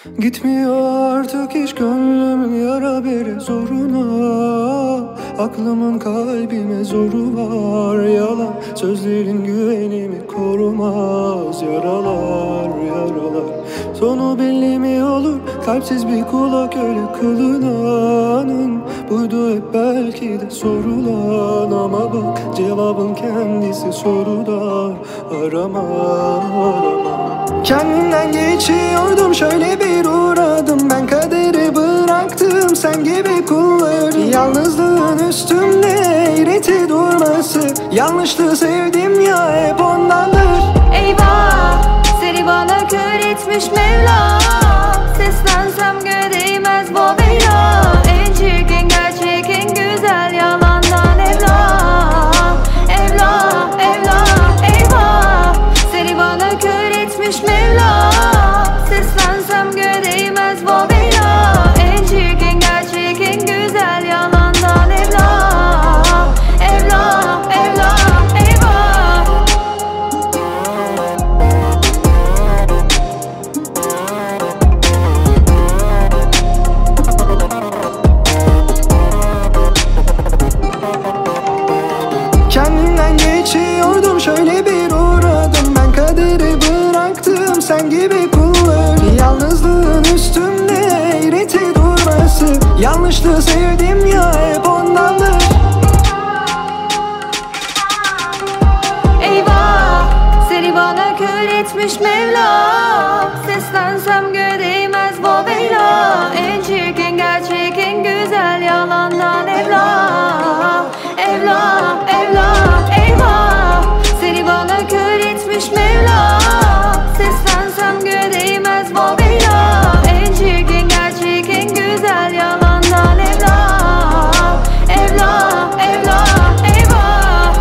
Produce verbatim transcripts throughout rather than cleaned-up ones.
Gitmiyor artık hiç gönlümün yara bere zoruna. Aklımın kalbime zoru var. Yalan sözlerin güvenimi korumaz. Yaralar yaralar sonu belli mi olur? Kalpsiz bir kula köle kılınanın buydu hep belki de sorulan. Ama bak cevabın kendisi soruda. Arama arama. Kendimden geçiyordum, şöyle bir uğradım. Ben kaderi bıraktım sen gibi kulları. Yalnızlığın üstümde eğreti durması. Yanlışlığı sevdim ya hep ondandır. Eyvah, seni bana kör etmiş Mevla. Seslensem göğe değmez bu bela. En çirkin gerçek en güzel yalandan evla. Evla, evla, eyvah, seni bana kör etmiş Mevla. Seslensem göğe değmez bu bela. En çirkin gerçek en güzel yalandan evla. Evla, evla, eyvah. Kendimden geçiyordum, şöyle bir uğradım. Ben kaderi bıraktım sen gibi kulları. Yalnızlığın üstümde eğreti durması. Yanlışlığı sevdim ya hep ondandır. Eyvah, seni bana kör etmiş Mevla. Seslensem göğe değmez bu bela. En çirkin gerçek en güzel yalandan evla. Evla, evla, eyvah, seni bana kör etmiş Mevla. Seslensem göğe değmez bu bela. En çirkin gerçek en güzel yalandan evla. Evla, evla, eyvah.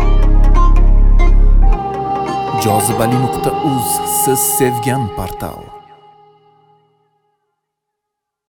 Cazibali nokta uz siz sevgan portal.